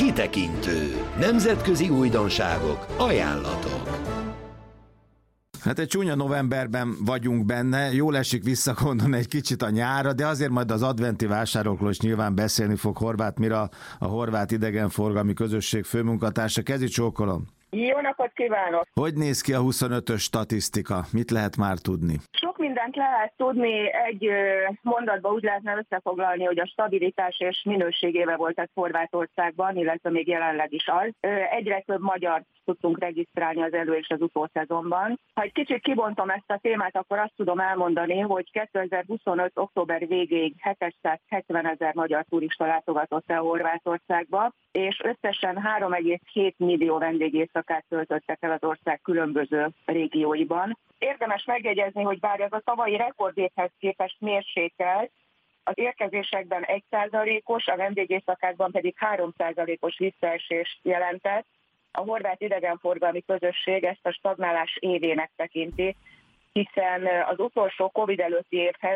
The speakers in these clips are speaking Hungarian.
Kitekintő. Nemzetközi újdonságok, ajánlatok. Hát egy csúnya novemberben vagyunk benne, jól esik visszagondolni egy kicsit a nyárra, de azért majd az adventi vásárokról is nyilván beszélni fog Horváth Mira, a Horváth Idegenforgalmi Közösség főmunkatársa. Kezi csókolom! Jó napot kívánok! Hogy néz ki a 25-ös statisztika? Mit lehet már tudni? Sok mindent lehet tudni, egy mondatban úgy lehetne összefoglalni, hogy a stabilitás és minőségével volt ez Horvátországban, illetve még jelenleg is az. Egyre több magyart tudtunk regisztrálni az elő- és az utószezonban. Ha egy kicsit kibontom ezt a témát, akkor azt tudom elmondani, hogy 2025. október végéig 770 000 magyar turista látogatott el Horvátországba, és összesen 3,7 millió vendégészakát töltöttek el az ország különböző régióiban. Érdemes megjegyezni, hogy bár ez a tavalyi rekordévhez képest mérsékelt, az érkezésekben 1%-os, a vendégészakákban pedig 3%-os visszaesést jelentett. A Horváth Idegenforgalmi Közösség ezt a stagnálás évének tekinti, hiszen az utolsó Covid előtti évhez,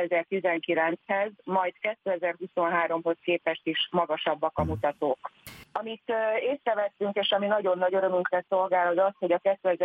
2019-hez, majd 2023-hoz képest is magasabbak a mutatók. Amit észrevettünk, és ami nagyon nagy örömünkre szolgál, az az, hogy a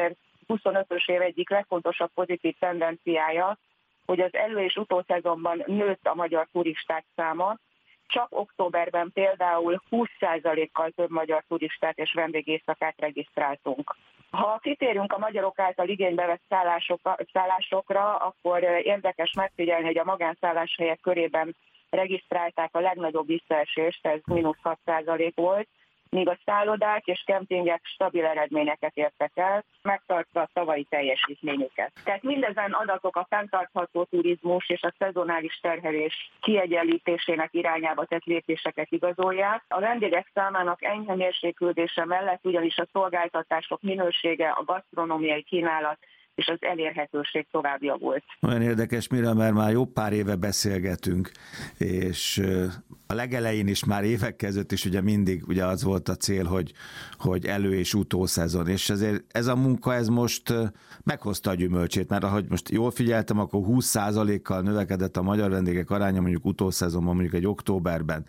2025-ös év egyik legfontosabb pozitív tendenciája, hogy az elő- és utószezonban nőtt a magyar turisták száma. Csak októberben például 20%-kal több magyar turistát és vendégészakát regisztráltunk. Ha kitérünk a magyarok által igénybe vett szállásokra, akkor érdekes megfigyelni, hogy a magánszálláshelyek körében regisztrálták a legnagyobb visszaesést, ez -6% volt, míg a szállodák és kempingek stabil eredményeket értek el, megtartva a tavalyi teljesítményüket. Tehát mindezen adatok a fenntartható turizmus és a szezonális terhelés kiegyenlítésének irányába tett lépéseket igazolják. A vendégek számának enyhe mérséklődése mellett ugyanis a szolgáltatások minősége, a gasztronómiai kínálat és az elérhetőség tovább javult. Olyan érdekes, Mira, mert már jó pár éve beszélgetünk, és a legelején is már évek között is ugye mindig ugye az volt a cél, hogy elő- és utószezon, és ezért ez a munka ez most meghozta a gyümölcsét, mert ahogy most jól figyeltem, akkor 20%-kal növekedett a magyar vendégek aránya mondjuk utószezonban, mondjuk egy októberben.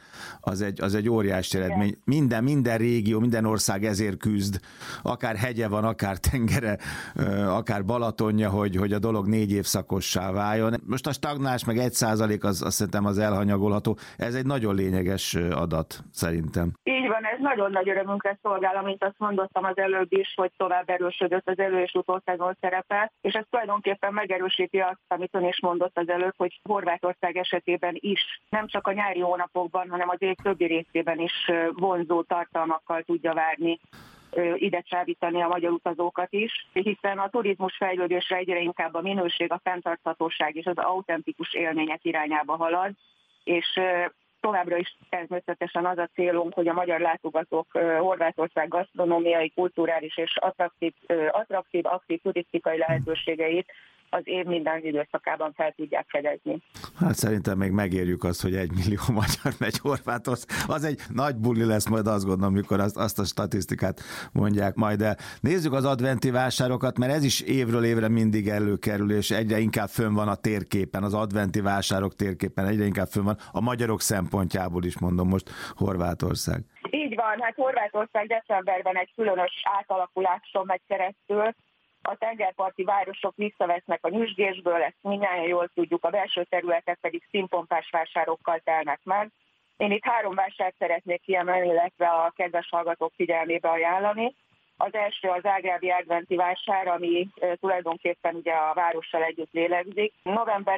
Az egy óriási eredmény. Minden régió, minden ország ezért küzd, akár hegye van, akár tengere, akár Balatonja, hogy a dolog 4 évszakossá váljon. Most a stagnálás meg 1% azt szerintem az elhanyagolható. Ez egy nagyon lényeges adat, szerintem. Így van, ez nagyon nagy örömünkre szolgál, amint azt mondottam az előbb is, hogy tovább erősödött az elő- és utószezon szerepe, és ez tulajdonképpen megerősíti azt, amit ön is mondott az előbb, hogy Horvátország esetében is nem csak a nyári hónapokban, hanem az év többi részében is vonzó tartalmakkal tudja várni, ide csábítani a magyar utazókat is, hiszen a turizmus fejlődésre egyre inkább a minőség, a fenntarthatóság és az autentikus élmények irányába halad, és továbbra is természetesen az a célunk, hogy a magyar látogatók Horvátország gasztronómiai, kulturális és attraktív, aktív turisztikai lehetőségeit az év minden időszakában fel tudják fedezni. Hát szerintem még megérjük azt, hogy 1 millió magyar megy Horvátország. Az egy nagy buli lesz majd, azt gondolom, mikor azt a statisztikát mondják majd el. Nézzük az adventi vásárokat, mert ez is évről évre mindig előkerül, és egyre inkább fönn van a térképen, az adventi vásárok térképen egyre inkább fönn van, a magyarok szempontjából is mondom most Horvátország. Így van, hát Horvátország decemberben egy különös átalakuláson megy keresztül. A tengerparti városok visszavesznek a nyüzsgésből, ezt mindjárt jól tudjuk, a belső területek pedig színpompás vásárokkal telnek meg. Én itt 3 vásárt szeretnék kiemelni, illetve a kedves hallgatók figyelmébe ajánlani. Az első az zágrábi adventi vásár, ami tulajdonképpen ugye a várossal együtt lélegzik. November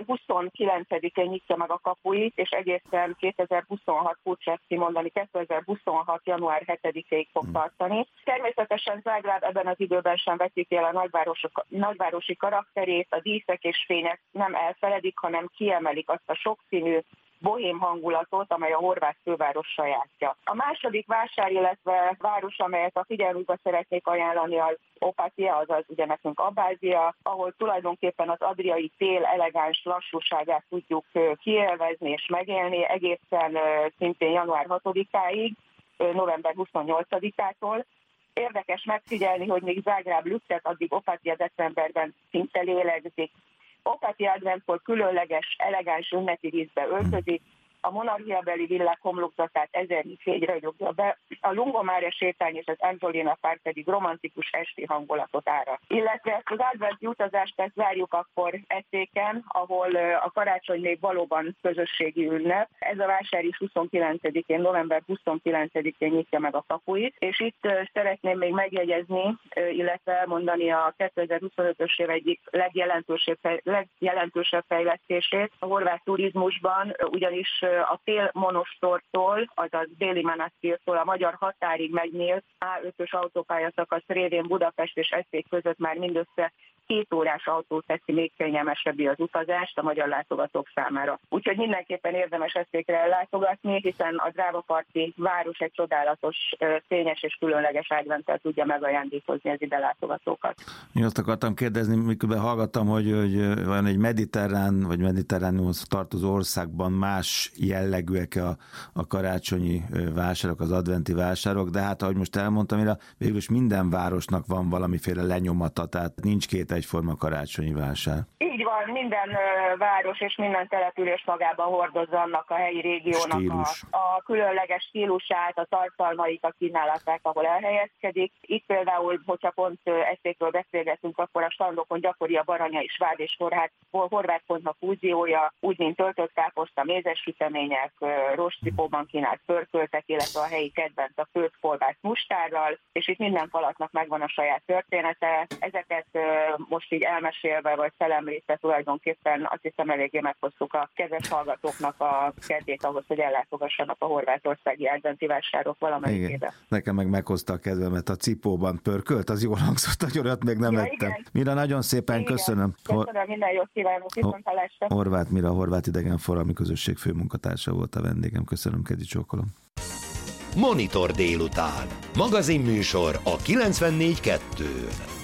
29-én nyitja meg a kapuit, és egészen 2026, furcsa ezt kimondani, 2026. január 7-ig fog tartani. Természetesen Zágráb ebben az időben sem veszik el a nagyvárosi karakterét, a díszek és fények nem elfeledik, hanem kiemelik azt a sokszínű, bohém hangulatot, amely a horvát főváros sajátja. A második vásár, illetve város, amelyet a figyelmükbe szeretnék ajánlani, az Opatija, azaz ugye nekünk Abbázia, ahol tulajdonképpen az adriai tél elegáns lassúságát tudjuk kiélvezni és megélni egészen szintén január 6-áig, november 28-ától. Érdekes megfigyelni, hogy még Zágráb lüktet, addig Opatija decemberben szinte lélegzik. Opatija adventkor különleges, elegáns ünnepi díszbe öltözik, a monarchiabeli villák homlokzatát ezernyi fény ragyogja be, a Lungomare sétány és az Anzolina Park pedig romantikus esti hangulatot áraszt. Illetve ezt az adventi utazást zárjuk akkor Eszéken, ahol a karácsony még valóban közösségi ünnep. Ez a vásár is 29-én, november 29-én nyitja meg a kapuit, és itt szeretném még megjegyezni, illetve elmondani a 2025-ös év egyik legjelentősebb fejlesztését a horvát turizmusban, ugyanis a Tél-Monostortól, azaz Déli Manasztirtól a magyar határig megnyílt A5-ös autópályaszakasz révén Budapest és Eszék között már mindössze 2 órás autó teszi még kényelmesebbé az utazást a magyar látogatók számára. Úgyhogy mindenképpen érdemes Eszékre ellátogatni, hiszen a drágaparti város egy csodálatos, fényes és különleges adventtel tudja megajándékozni az ide látogatókat. Én azt akartam kérdezni, miközben hallgattam, hogy van egy mediterrán vagy mediterrániumhoz tartozó országban más jellegűek a karácsonyi vásárok, az adventi vásárok, de hát ahogy most elmondtam, végül is minden városnak van valamiféle lenyomata, tehát nincs két egyforma karácsonyi vásár. Így van, minden város és minden település magában hordozza annak a helyi régiónak a különleges stílusát, a tartalmait, a kínálatát, ahol elhelyezkedik. Itt például, hogyha pont Eszékről beszélgetünk, akkor a standokon gyakori a baranyai sváb és horvát kontha fúziója, úgy mint töltött káposzta, mézes sütemények, rostcipóban kínált pörköltek, illetve a helyi kedvenc a főtt kolbász mustárral, és itt minden falatnak megvan a saját története. Ezeket most így elmesélve vagy szelemlítve tulajdonképpen azt hiszem eléggé meghoztuk a kedves hallgatóknak a kedvét ahhoz, hogy ellátogassanak a horvátországi adventi vásárok valamennyire. Nekem meg meghozta a kedvemet a cipóban pörkölt, az jól hangzott, hogy olyat még nem ettem. Igen. Mira, nagyon szépen köszönöm. Köszönöm, minden jót kívánok, viszonthallásra. Horváth Mira, a Horváth Idegenforgalmi Közösség főmunkatársa volt a vendégem. Köszönöm, kedi csókolom. Monitor délután. Magazinműsor a 94.2-n.